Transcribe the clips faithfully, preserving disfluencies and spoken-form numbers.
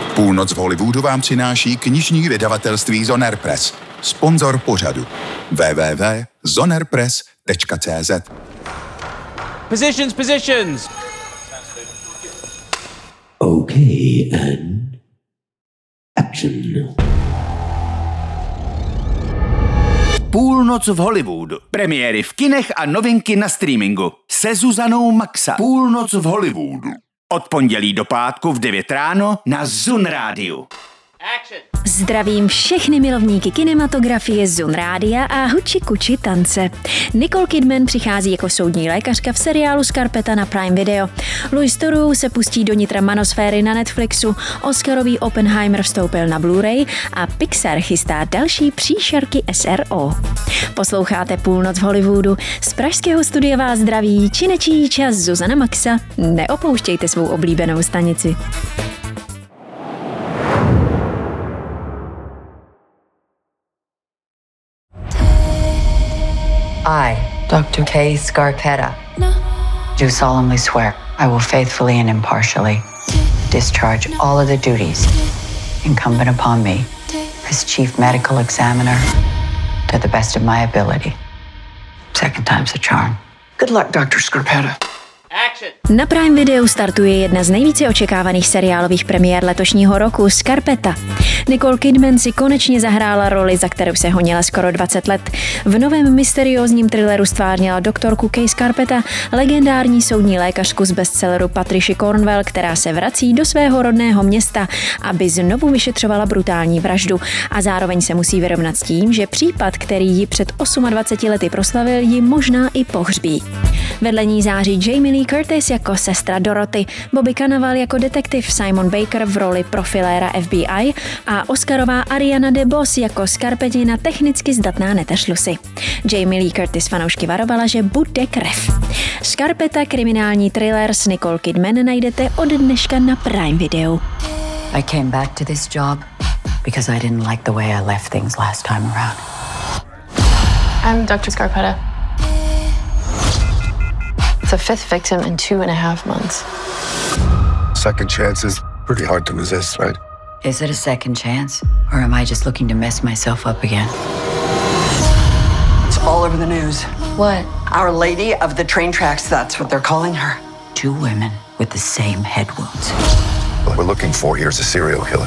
Půlnoc v Hollywoodu vám přináší knižní vydavatelství Zoner Press. Sponzor pořadu w w w tečka zonerpress tečka c z. Positions, positions! Okay, and action. Půlnoc v Hollywoodu. Premiéry v kinech a novinky na streamingu. Se Zuzanou Maxa. Půlnoc v Hollywoodu. Od pondělí do pátku v devět ráno na Zun rádiu. Zdravím všechny milovníky kinematografie, Zun rádia a huči kuči tance. Nicole Kidman přichází jako soudní lékařka v seriálu Scarpetta na Prime Video. Louis Theroux se pustí do nitra manosféry na Netflixu, Oscarový Oppenheimer vstoupil na Blu-ray a Pixar chystá další příšerky S R O. Posloucháte Půlnoc v Hollywoodu. Z pražského studia vás zdraví činečí čas Zuzana Maxa. Neopouštějte svou oblíbenou stanici. I, Doctor Kay Scarpetta, do solemnly swear I will faithfully and impartially discharge all of the duties incumbent upon me as Chief Medical Examiner to the best of my ability. Second time's a charm. Good luck, Doctor Scarpetta. Na Prime Video startuje jedna z nejvíce očekávaných seriálových premiér letošního roku, Scarpetta. Nicole Kidman si konečně zahrála roli, za kterou se honila skoro dvacet let. V novém mysteriózním thrilleru stvárnila doktorku Kay Scarpetta, legendární soudní lékařku z bestselleru Patricia Cornwell, která se vrací do svého rodného města, aby znovu vyšetřovala brutální vraždu a zároveň se musí vyrovnat s tím, že případ, který ji před dvaceti osmi lety proslavil, ji možná i pohřbí. Vedle ní září Jamie Lee Curtis jako sestra Dorothy, Bobby Cannavale jako detektiv, Simon Baker v roli profiléra F B I a Oscarová Ariana DeBose jako Scarpettina technicky zdatná neteř Lucy. Jamie Lee Curtis fanoušky varovala, že bude krev. Scarpetta, kriminální thriller s Nicole Kidman, najdete od dneška na Prime Video. I came back to this job because I didn't like the way I left things last time around. I'm Doctor Scarpetta. It's a fifth victim in two and a half months. Second chance is pretty hard to resist, right? Is it a second chance, or am I just looking to mess myself up again? It's all over the news. What? Our Lady of the Train Tracks, that's what they're calling her. Two women with the same head wounds. What we're looking for here is a serial killer.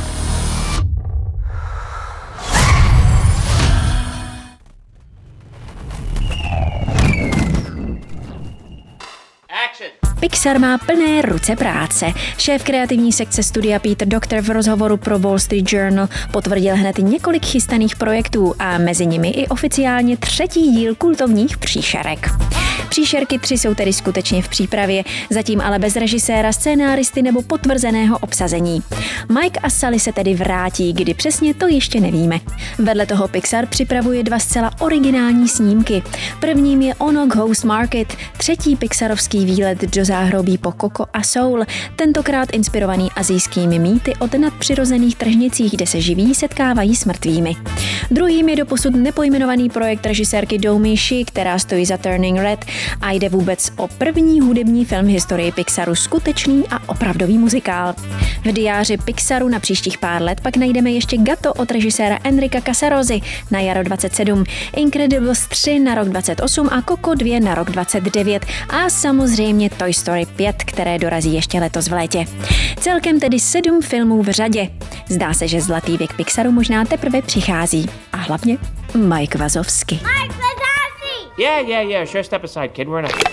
Pixar má plné ruce práce. Šéf kreativní sekce studia Peter Docter v rozhovoru pro Wall Street Journal potvrdil hned několik chystaných projektů a mezi nimi i oficiálně třetí díl kultovních příšerek. Příšerky tři jsou tedy skutečně v přípravě, zatím ale bez režiséra, scénáristy nebo potvrzeného obsazení. Mike a Sully se tedy vrátí, kdy přesně to ještě nevíme. Vedle toho Pixar připravuje dva zcela originální snímky. Prvním je Onok House Market, třetí pixarovský výlet do záhrobí po Coco a Soul, tentokrát inspirovaný asijskými mýty o nadpřirozených tržnicích, kde se živí setkávají s mrtvými. Druhým je doposud nepojmenovaný projekt režisérky Domee Shi, která stojí za Turning Red a jde vůbec o první hudební film v historii Pixaru, skutečný a opravdový muzikál. V diáři Pixaru na příštích pár let pak najdeme ještě Gato od režiséra Enrica Casarozy na jaro dvacet sedm, Incredibles tři na rok dvacet osm a Coco dva na rok dvacet devět a samozřejmě Toy Story pět, které dorazí ještě letos v létě. Celkem tedy sedm filmů v řadě. Zdá se, že zlatý věk Pixaru možná teprve přichází. A hlavně Mike Wazowski. Mike Wazowski! Yeah, yeah, yeah, sure, step aside, kid, we're not...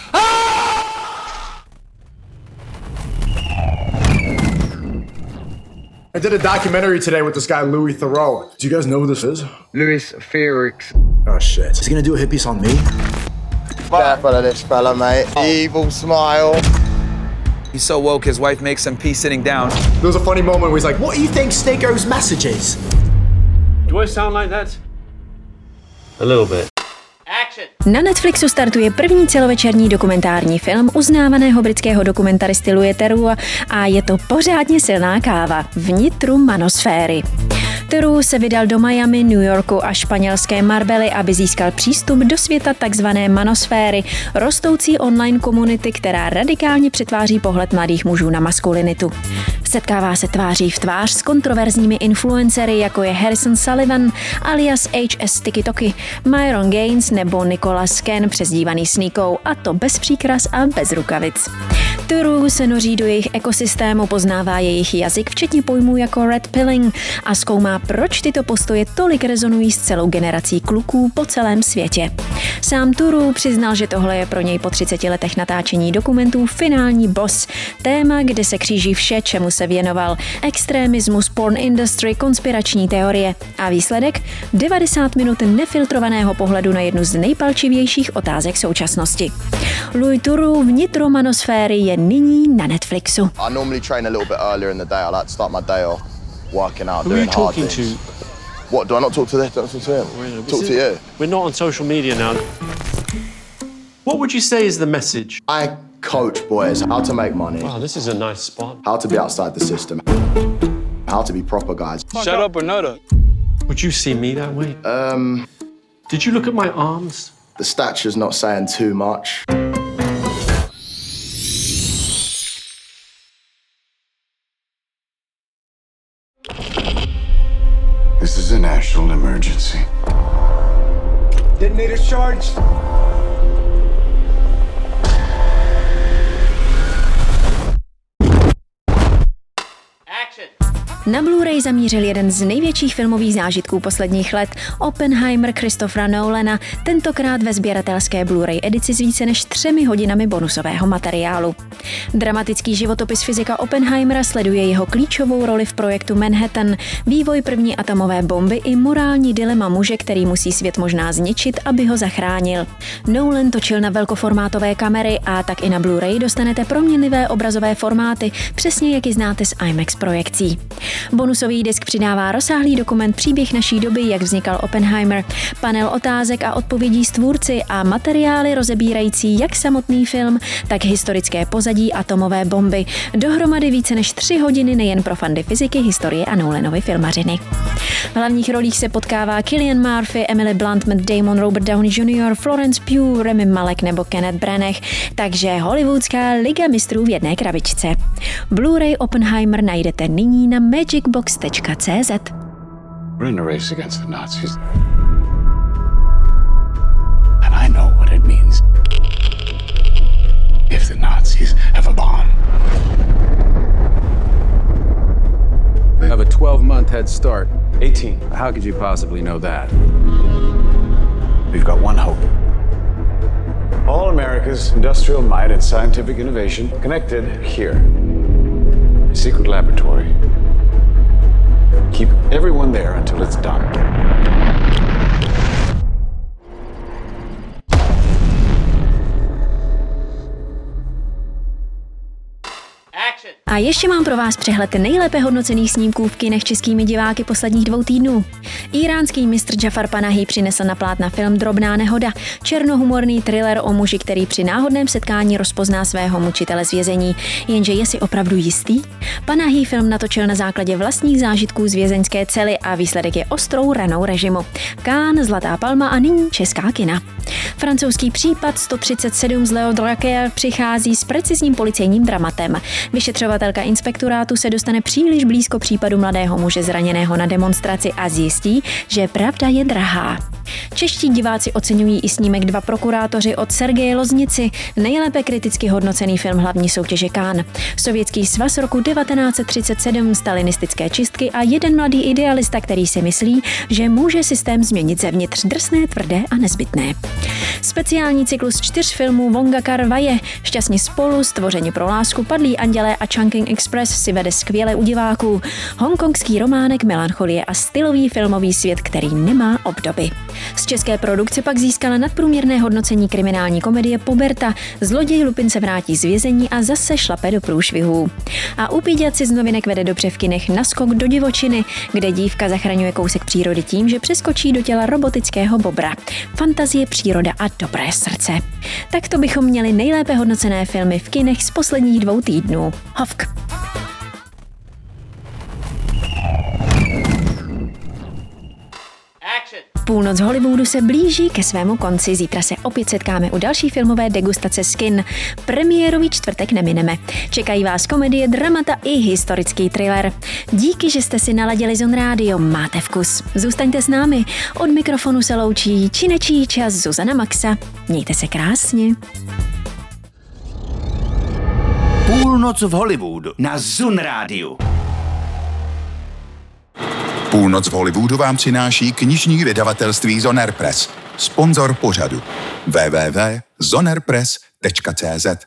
I did a documentary today with this guy, Louis Theroux. Do you guys know who this is? Louis Theroux. Oh, shit. Is he gonna do a hit piece on me? Careful of this fella, mate. Evil smile. He's so woke, his wife makes him pee sitting down. There was a funny moment where he's like, what do you think Snakeo's message is? Do I sound like that? A little bit. Na Netflixu startuje první celovečerní dokumentární film uznávaného britského dokumentaristy Louise Theroux a je to pořádně silná káva vnitru manosféry. Theroux se vydal do Miami, New Yorku a španělské Marbely, aby získal přístup do světa takzvané manosféry, rostoucí online komunity, která radikálně přetváří pohled mladých mužů na maskulinitu. Setkává se tváří v tvář s kontroverzními influencery, jako je Harrison Sullivan alias H S TikToky, Myron Gaines nebo Nicholas Ken přezdívaný Sneakou, a to bez příkras a bez rukavic. Turu se noří do jejich ekosystému, poznává jejich jazyk, včetně pojmů jako red pilling, a zkoumá, proč tyto postoje tolik rezonují s celou generací kluků po celém světě. Sám Turu přiznal, že tohle je pro něj po třiceti letech natáčení dokumentů finální boss, téma, kde se kříží vše, čemu se věnoval: extremismus, porn industry, konspirační teorie a výsledek devadesát minut nefiltrovaného pohledu na jednu z nejpalčivějších otázek současnosti. Louis Theroux vnitromanosféry je nyní na Netflixu. I normally train a little bit earlier in the day. I like to start my day off working out, Who are you doing hard talking things. to? What, do I not talk to them? Don't talk to him. Talk to you. We're not on social media now. What would you say is the message? I coach boys how to make money. Wow, this is a nice spot. How to be outside the system. How to be proper guys. Shut up, Bernardo. Would you see me that way? Um, Did you look at my arms? the stature's not saying too much. This is a national emergency. Detonator charge. Na Blu-ray zamířil jeden z největších filmových zážitků posledních let, Oppenheimer Christophera Nolana, tentokrát ve sběratelské Blu-ray edici s více než třemi hodinami bonusového materiálu. Dramatický životopis fyzika Oppenheimera sleduje jeho klíčovou roli v projektu Manhattan, vývoj první atomové bomby i morální dilema muže, který musí svět možná zničit, aby ho zachránil. Nolan točil na velkoformátové kamery, a tak i na Blu-ray dostanete proměnlivé obrazové formáty, přesně jak ji znáte z IMAX projekcí. Bonusový disk přidává rozsáhlý dokument Příběh naší doby, jak vznikal Oppenheimer, panel otázek a odpovědí s tvůrci a materiály rozebírající jak samotný film, tak historické pozadí atomové bomby. Dohromady více než tři hodiny nejen pro fandy fyziky, historie a Nolanovy filmařiny. V hlavních rolích se potkává Cillian Murphy, Emily Blunt, Matt Damon, Robert Downey junior, Florence Pugh, Rami Malek nebo Kenneth Branagh, takže hollywoodská liga mistrů v jedné krabičce. Blu-ray Oppenheimer najdete nyní na magic box tečka cé zet. We're in a race against the Nazis. And I know what it means if the Nazis have a bomb. We have a twelve-month head start. eighteen. How could you possibly know that? We've got one hope. All America's industrial might and scientific innovation connected here. A secret laboratory. Keep everyone there until it's done. A ještě mám pro vás přehled nejlépe hodnocených snímků v kinech českými diváky posledních dvou týdnů. Iránský mistr Jafar Panahi přinesl na plátna film Drobná nehoda, černohumorný thriller o muži, který při náhodném setkání rozpozná svého mučitele z vězení. Jenže je si opravdu jistý? Panahi film natočil na základě vlastních zážitků z vězeňské cely a výsledek je ostrou ranou režimu. Cannes, Zlatá palma a nyní česká kina. Francouzský případ sto třicet sedm z Leo Dracker přichází s precizním policejním dramatem. Vyšetřovatelka inspektorátu se dostane příliš blízko případu mladého muže zraněného na demonstraci a zjistí, že pravda je drahá. Čeští diváci oceňují i snímek Dva prokurátoři od Sergeje Loznici, nejlépe kriticky hodnocený film hlavní soutěže Cannes. Sovětský svaz roku devatenáct set třicet sedm, stalinistické čistky a jeden mladý idealista, který si myslí, že může systém změnit zevnitř, drsné, tvrdé a nezbytné. Speciální cyklus čtyř filmů Wonga Kar-waiye, Šťastně spolu, Stvořeni pro lásku, Padlí andělé a Chungking Express si vede skvěle u diváků. Hongkongský románek, melancholie a stylový filmový svět, který nemá obdoby. Z české produkce pak získala nadprůměrné hodnocení kriminální komedie Puberta. Zloděj Lupin se vrátí z vězení a zase šlape do průšvihů. A upídět si z novinek vede dobře v kinech Naskok do divočiny, kde dívka zachraňuje kousek přírody tím, že přeskočí do těla robotického bobra. Fantazie, příroda a dobré srdce. Takto bychom měli nejlépe hodnocené filmy v kinech z posledních dvou týdnů. Hovk. Action. Půlnoc v Hollywoodu se blíží ke svému konci. Zítra se opět setkáme u další filmové degustace z kin. Premiérový čtvrtek nemineme. Čekají vás komedie, dramata i historický thriller. Díky, že jste si naladili Zone Radio. Máte vkus. Zůstaňte s námi. Od mikrofonu se loučí činečí čas Zuzana Maxa. Mějte se krásně. Půlnoc v Hollywoodu na Zone Radio. Půlnoc v Hollywoodu vám přináší knižní vydavatelství Zoner Press, sponzor pořadu w w w tečka zonerpress tečka cz.